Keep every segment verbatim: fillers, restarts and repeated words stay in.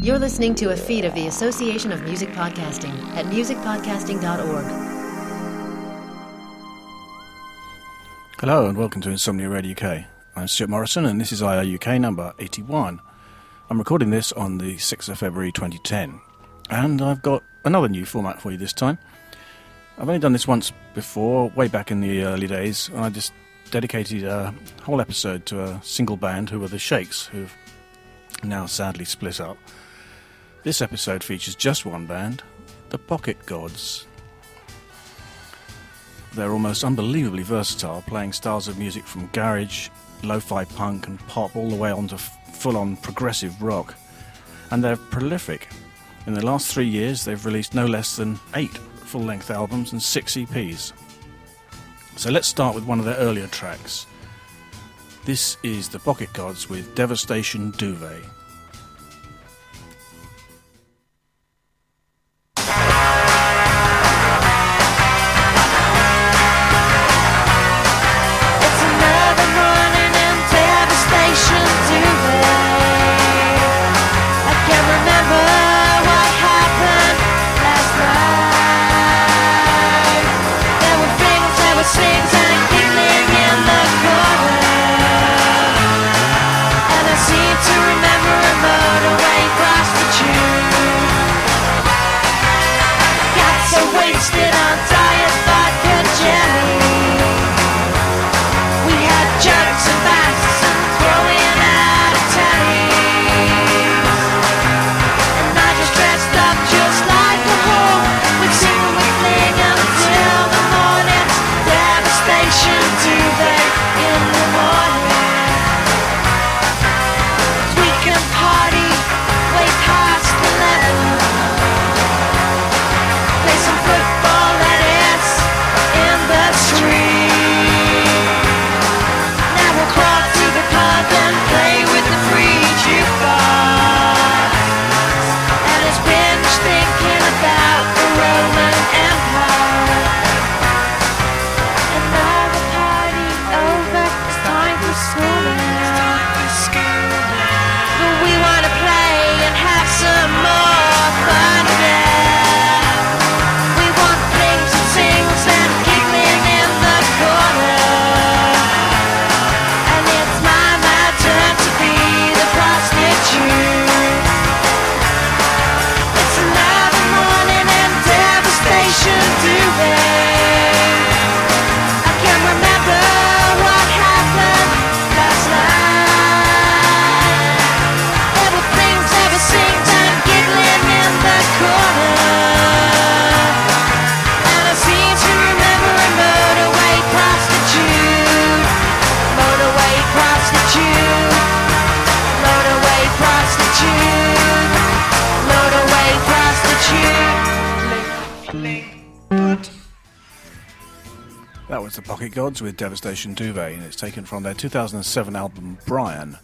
You're listening to a feed of the Association of Music Podcasting at music podcasting dot org. Hello and welcome to Insomnia Radio U K. I'm Stuart Morrison and this is I R U K number eighty-one. I'm recording this on the sixth of February twenty ten, and I've got another new format for you this time. I've only done this once before, way back in the early days, and I just dedicated a whole episode to a single band who were the Shakes, who've now sadly split up. This episode features just one band, the Pocket Gods. They're almost unbelievably versatile, playing styles of music from garage, lo-fi punk and pop all the way on to f- full-on progressive rock. And they're prolific. In the last three years they've released no less than eight full-length albums and six E Ps. So let's start with one of their earlier tracks. This is the Pocket Gods with Devastation Duvet. That was the Pocket Gods with Devastation Duvet, and it's taken from their two thousand seven album Brian.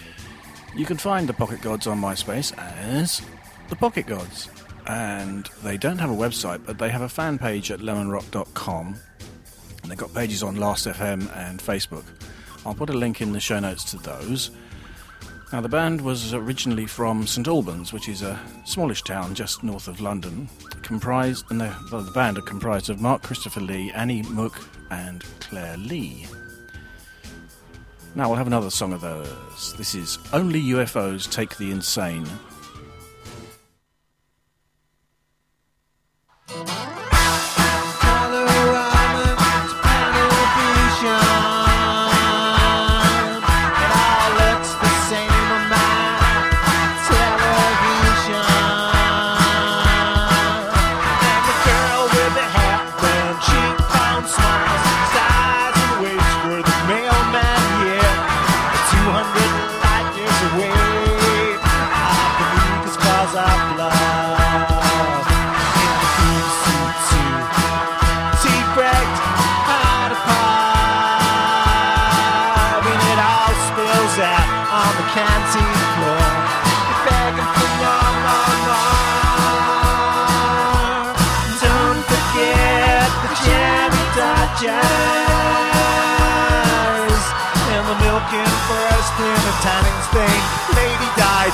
You can find the Pocket Gods on MySpace as the Pocket Gods, and they don't have a website, but they have a fan page at lemon rock dot com, and they've got pages on Last F M and Facebook. I'll put a link in the show notes to those. Now, the band was originally from St Albans, which is a smallish town just north of London. Comprised, and the, well, the band are comprised of Mark Christopher Lee, Annie Mook, and Claire Lee. Now we'll have another song of theirs. This is Only U F Os Take the Insane.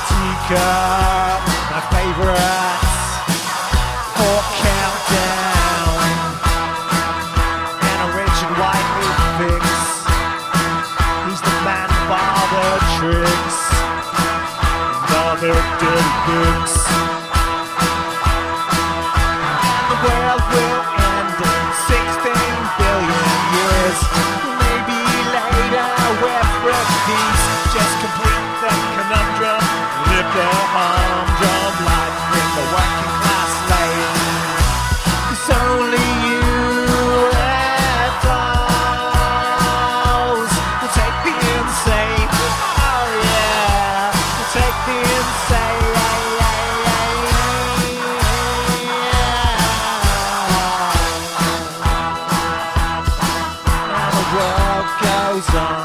teacup, my favourite for countdown, and a Richard Whiteley fix. He's the man father tricks, another dirty fix. And the world will end in sixteen billion years, maybe later with refugees. Just complete the conundrum, live the humdrum life in the working class lane. 'Cause only U F Os will take the insane. Oh yeah, will take the insane. And the world goes on.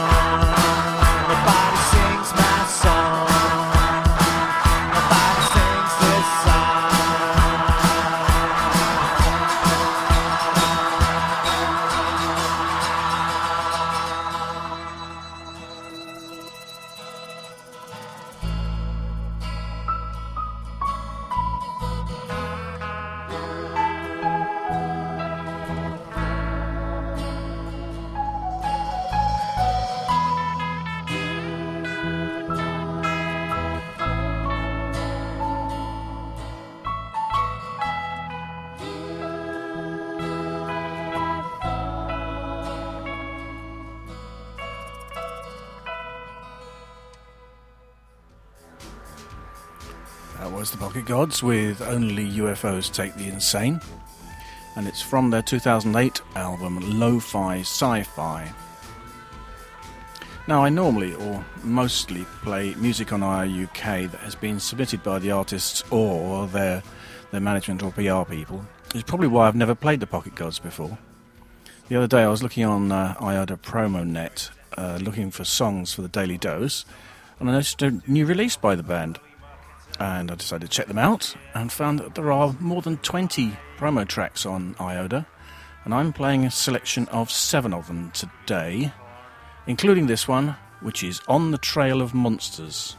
That was the Pocket Gods with Only U F Os Take the Insane, and it's from their two thousand eight album Lo-Fi Sci-Fi. Now, I normally or mostly play music on I R U K that has been submitted by the artists or their their management or P R people. It's probably why I've never played the Pocket Gods before. The other day I was looking on uh, I O D A Promo Net, uh, looking for songs for the Daily Dose, and I noticed a new release by the band. And I decided to check them out and found that there are more than twenty promo tracks on I O D A, and I'm playing a selection of seven of them today, including this one, which is On the Trail of Monsters.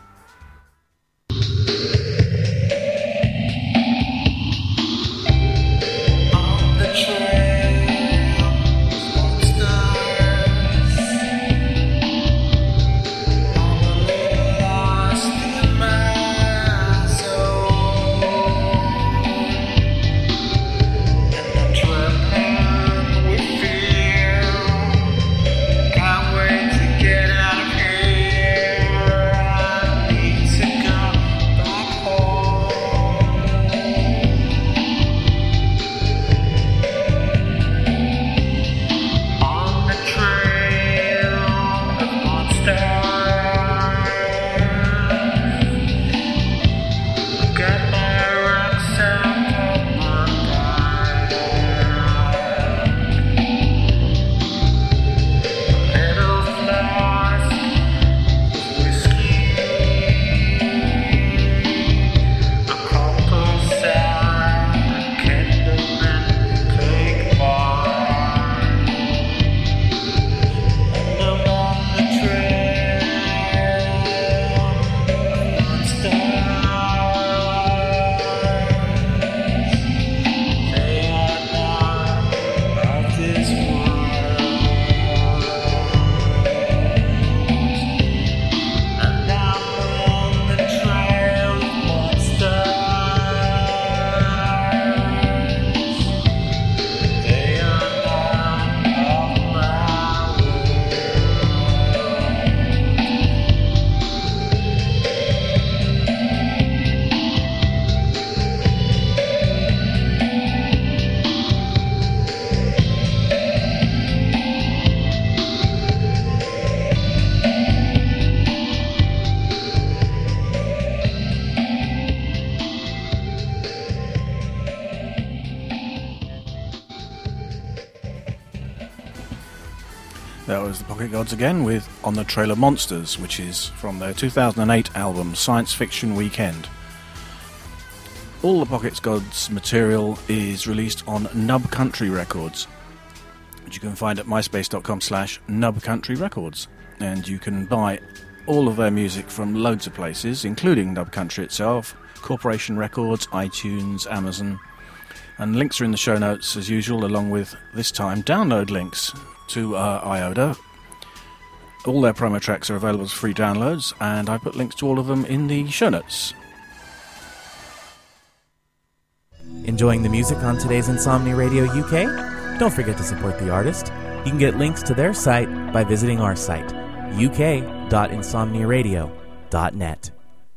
That was the Pocket Gods again with On the Trail of Monsters, which is from their two thousand eight album Science Fiction Weekend. All the Pocket Gods material is released on Nub Country Records, which you can find at myspace.com slash nubcountryrecords. And you can buy all of their music from loads of places, including Nub Country itself, Corporation Records, iTunes, Amazon, and links are in the show notes as usual, along with, this time, download links to uh, Iota. All their promo tracks are available as free downloads, and I put links to all of them in the show notes. Enjoying the music on today's Insomnia Radio U K? Don't forget to support the artist. You can get links to their site by visiting our site, u k dot insomnia radio dot net.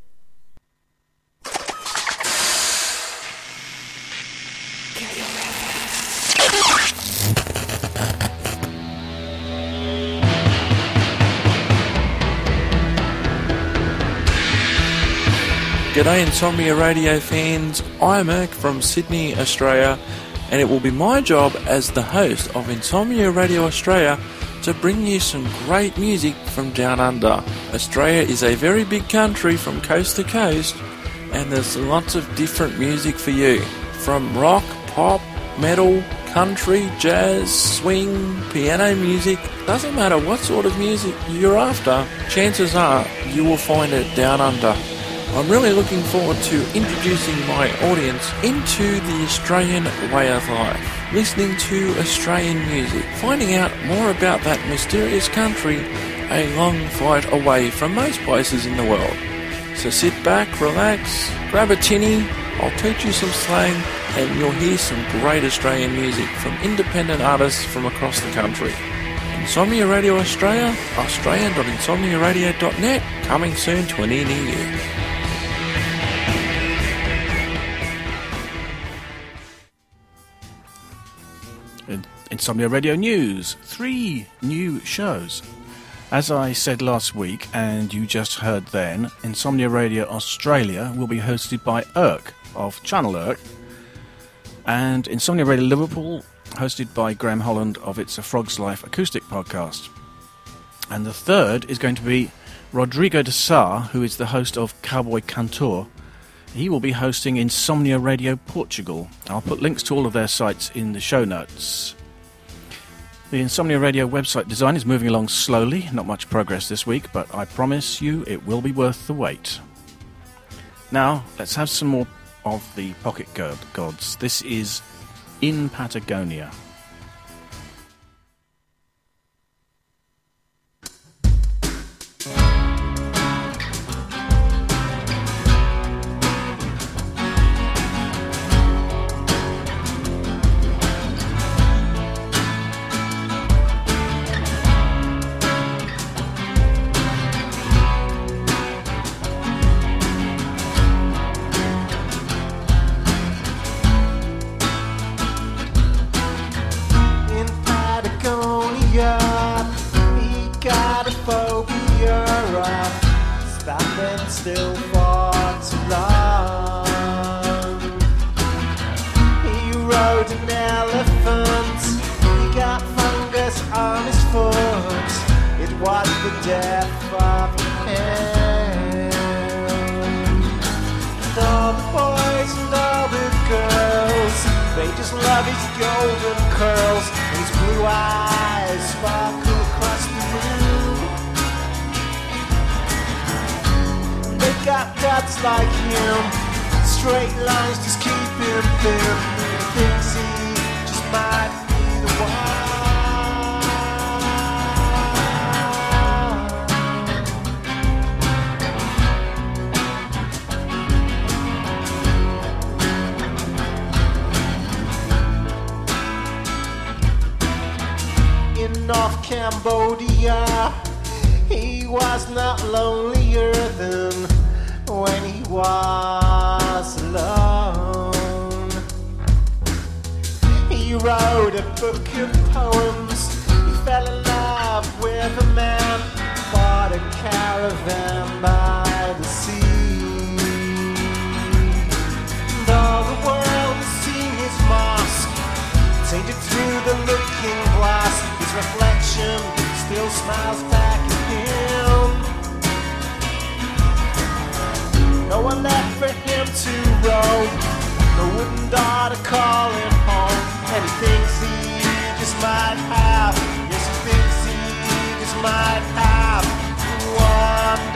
G'day Insomnia Radio fans, I'm Irk from Sydney, Australia, and it will be my job as the host of Insomnia Radio Australia to bring you some great music from down under. Australia is a very big country from coast to coast, and there's lots of different music for you, from rock, pop, metal, country, jazz, swing, piano music. Doesn't matter what sort of music you're after, chances are you will find it down under. I'm really looking forward to introducing my audience into the Australian way of life, listening to Australian music, finding out more about that mysterious country a long flight away from most places in the world. So sit back, relax, grab a tinny, I'll teach you some slang, and you'll hear some great Australian music from independent artists from across the country. Insomnia Radio Australia, australian dot insomnia radio dot net, coming soon to an ear near you. Insomnia Radio News. Three new shows. As I said last week, and you just heard then, Insomnia Radio Australia will be hosted by Irk of Channel Irk, and Insomnia Radio Liverpool, hosted by Graham Holland of It's a Frog's Life acoustic podcast. And the third is going to be Rodrigo de Sá, who is the host of Cowboy Cantor. He will be hosting Insomnia Radio Portugal. I'll put links to all of their sites in the show notes. The Insomnia Radio website design is moving along slowly, not much progress this week, but I promise you it will be worth the wait. Now, let's have some more of the Pocket Gods. This is In Patagonia. Still far too long. He rode an elephant, he got fungus on his foot. It was the death of him. And all the boys and all the girls, they just love his golden curls, and his blue eyes sparkle across the room. Got guts like him, straight lines just keep him thin. He thinks he just might be the one. In North Cambodia, he was not lonelier than when he was alone. He wrote a book of poems. He fell in love with a man, bought a caravan by the sea. And all the world has seen his mosque, tainted through the looking glass. His reflection still smiles back at him. No one left for him to roam, no wooden door to call him home. And he thinks he just might have, yes he thinks he just might have one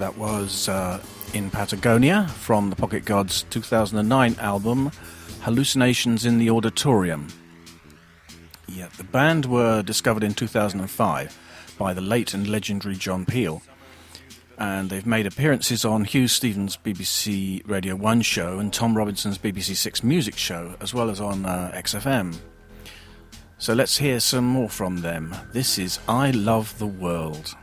That was uh, In Patagonia from the Pocket Gods' two thousand nine album Hallucinations in the Auditorium. Yeah, the band were discovered in two thousand five by the late and legendary John Peel, and they've made appearances on Hugh Stevens' B B C Radio one show and Tom Robinson's B B C Six Music show, as well as on uh, X F M. So let's hear some more from them. This is I Love the World.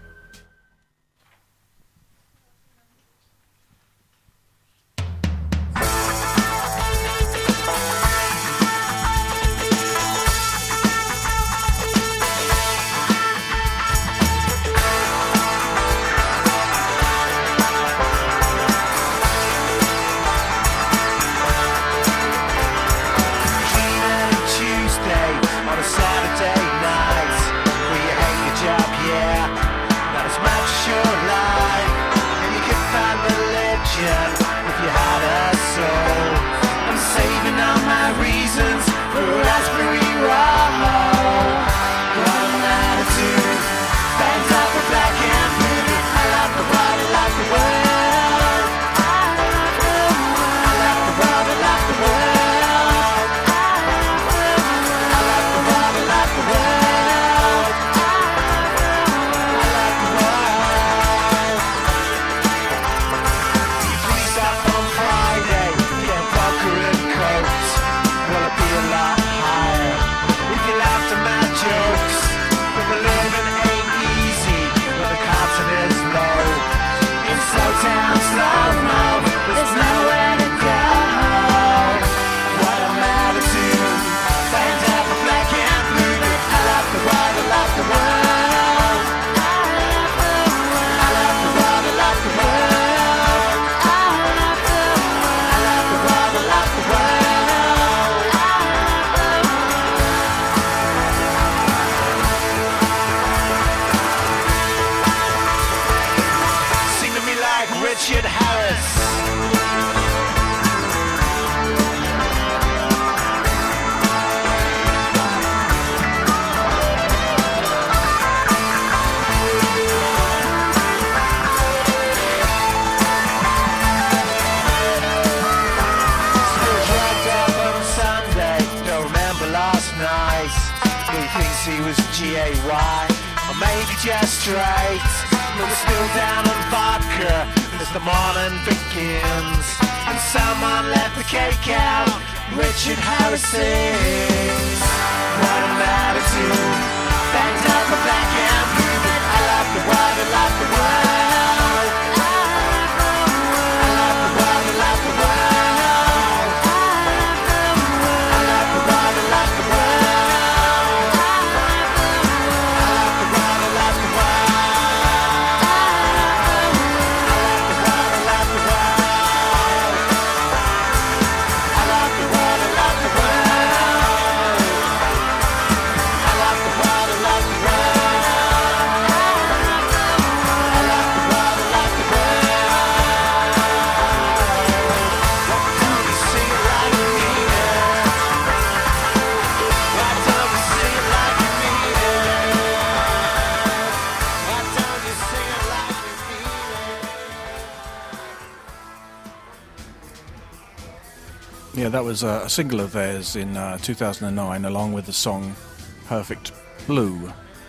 Yeah, that was uh, a single of theirs in uh, two thousand nine, along with the song Perfect Blue.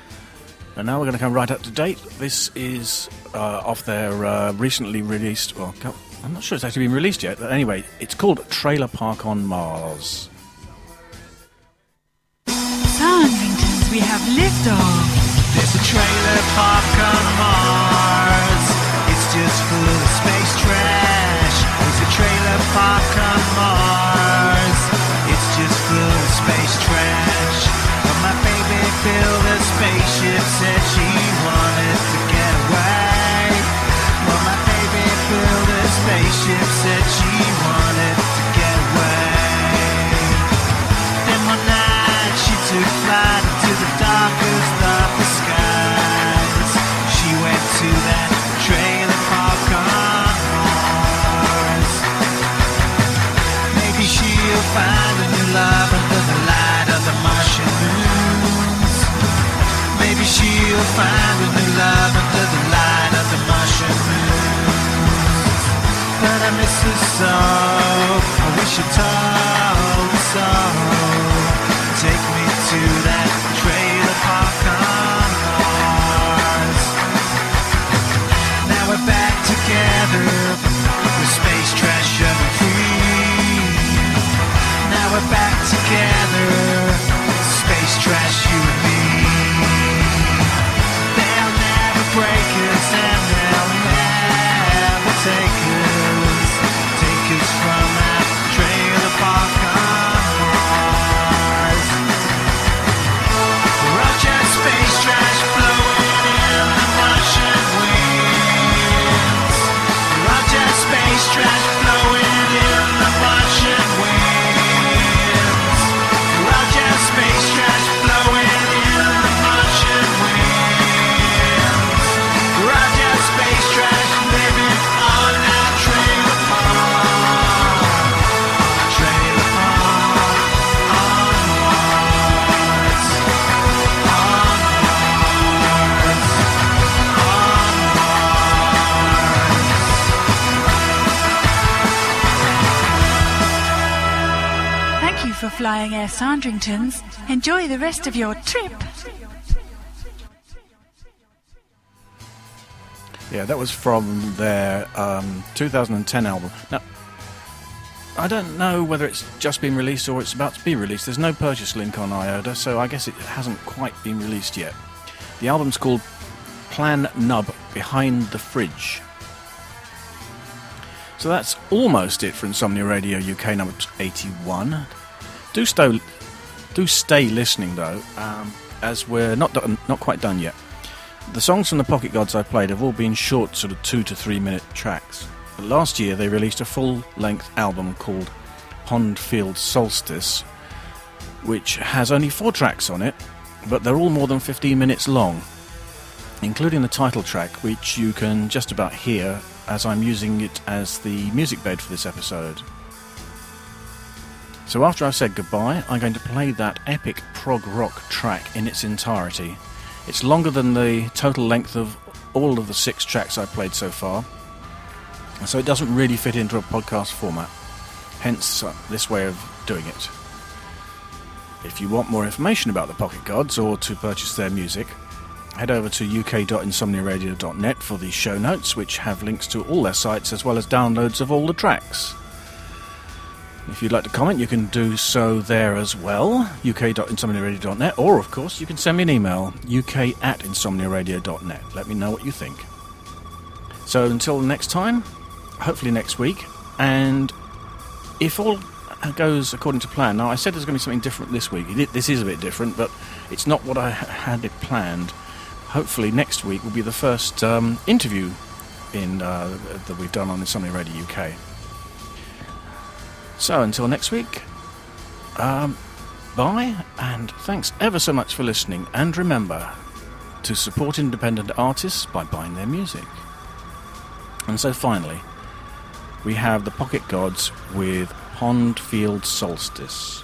And now we're going to come right up to date. This is uh, off their uh, recently released... Well, I'm not sure it's actually been released yet, but anyway, it's called Trailer Park on Mars. Soundingtons, we have liftoff. There's a trailer park on Mars. It's just full of space trash. There's a trailer park on Mars. It's just full of space trash. But my baby built a spaceship, said she wanted to get away. Well, my baby built a spaceship, said she wanted to get away. Then one night she took flight to the darkest of the skies. She went to that trailer park on Mars. Maybe she'll find a new love under the light of the Martian moons. Maybe she'll find a new love under the light of the Martian moons. us so. I wish you told us so. Take me to that trailer park on Mars. Now we're back together, with space trash and free. Now we're back together, space trash, you and me. They'll never break us and they'll never take us, take us from that trailer park on Mars. We're all just space trash blowing in the Martian winds. We're all just space trash blowing in the Martian winds. We're all just space trash blowing in the Martian winds. We're all just space trash living on our trailer park. Trailer park on Mars. On Mars. On Mars. Thank you for flying Air Sandringtons. Enjoy the rest of your trip. Yeah, that was from their um, two thousand ten album. Now, I don't know whether it's just been released or it's about to be released. There's no purchase link on iota, so I guess it hasn't quite been released yet. The album's called Plan Nub Behind the Fridge. So that's almost it for Insomnia Radio U K number eighty-one. Do stay, do stay listening though, um, as we're not done, not quite done yet. The songs from the Pocket Gods I played have all been short, sort of two to three minute tracks. But last year they released a full-length album called Pondfield Solstice, which has only four tracks on it, but they're all more than fifteen minutes long, including the title track, which you can just about hear as I'm using it as the music bed for this episode. So after I've said goodbye, I'm going to play that epic prog rock track in its entirety. It's longer than the total length of all of the six tracks I've played so far, so it doesn't really fit into a podcast format, hence uh, this way of doing it. If you want more information about the Pocket Gods or to purchase their music, head over to u k dot insomnia radio dot net for the show notes, which have links to all their sites as well as downloads of all the tracks. If you'd like to comment, you can do so there as well, u k dot insomnia radio dot net, or of course you can send me an email, u k at insomnia radio dot net. Let me know what you think. So until next time, hopefully next week, and if all goes according to plan. Now I said there's going to be something different this week. This is a bit different, but it's not what I had it planned. Hopefully next week will be the first um, interview in uh, that we've done on Insomnia Radio U K. So until next week, um, bye, and thanks ever so much for listening, and remember to support independent artists by buying their music. And so finally, we have the Pocket Gods with Pondfield Solstice.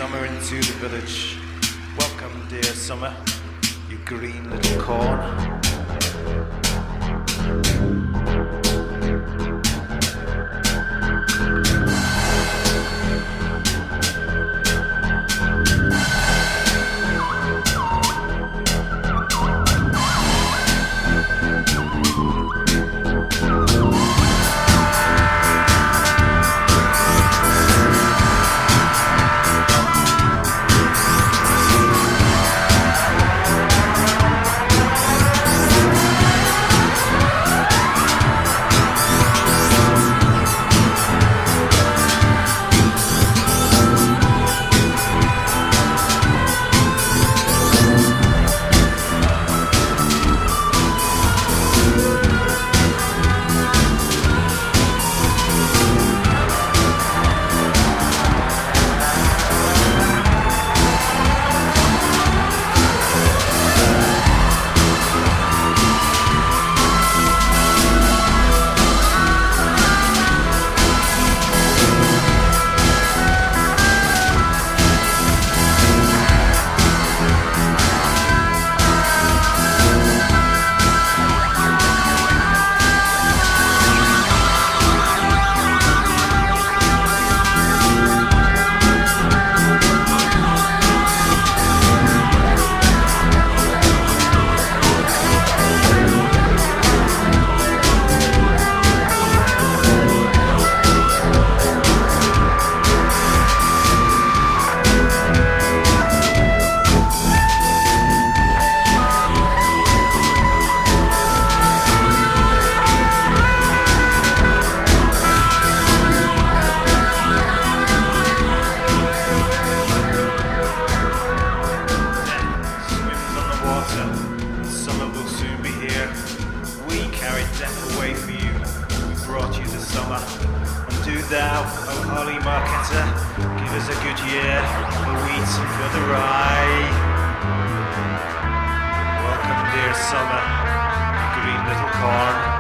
summer into the village. Welcome, dear summer, you green little corn. Thou, O holy marketer, give us a good year for wheat and for the rye. Welcome, dear summer, green little corn.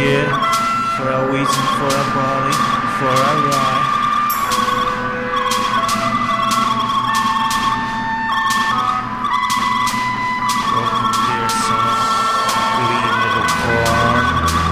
beer, for our wheat and for our barley, for our rye. Welcome, dear son, green little corn.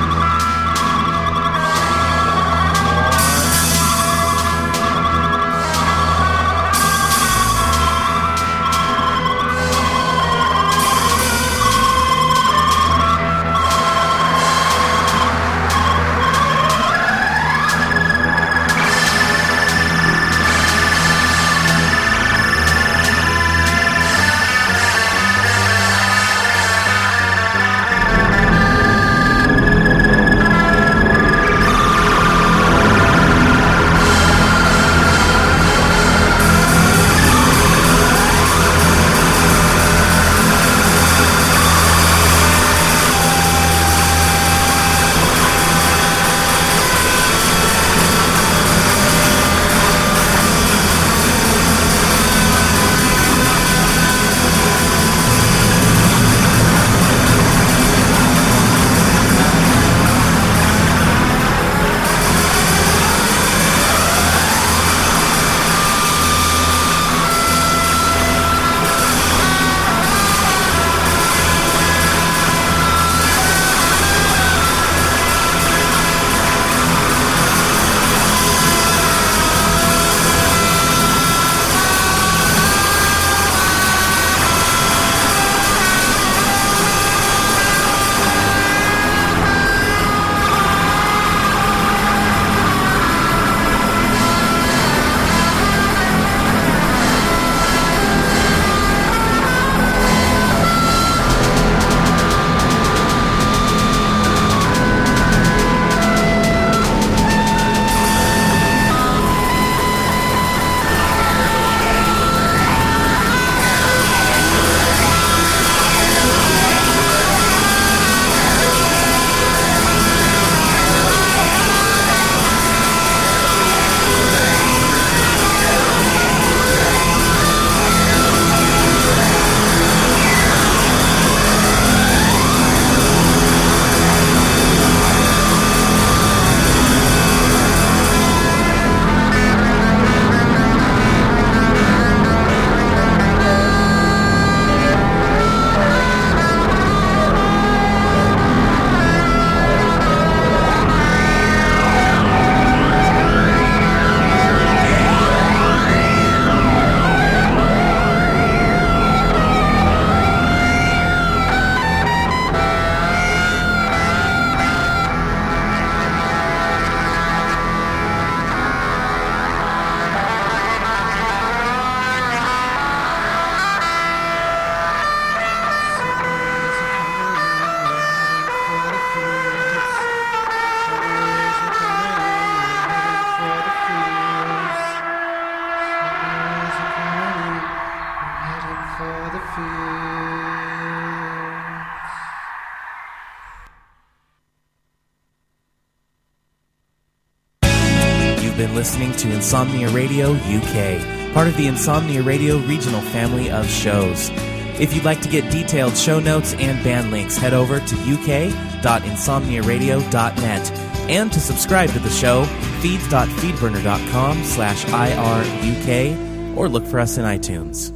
Listening to Insomnia Radio U K, part of the Insomnia Radio regional family of shows. If you'd like to get detailed show notes and band links, head over to u k dot insomnia radio dot net. And to subscribe to the show, feeds dot feedburner dot com slash I R U K, or look for us in iTunes.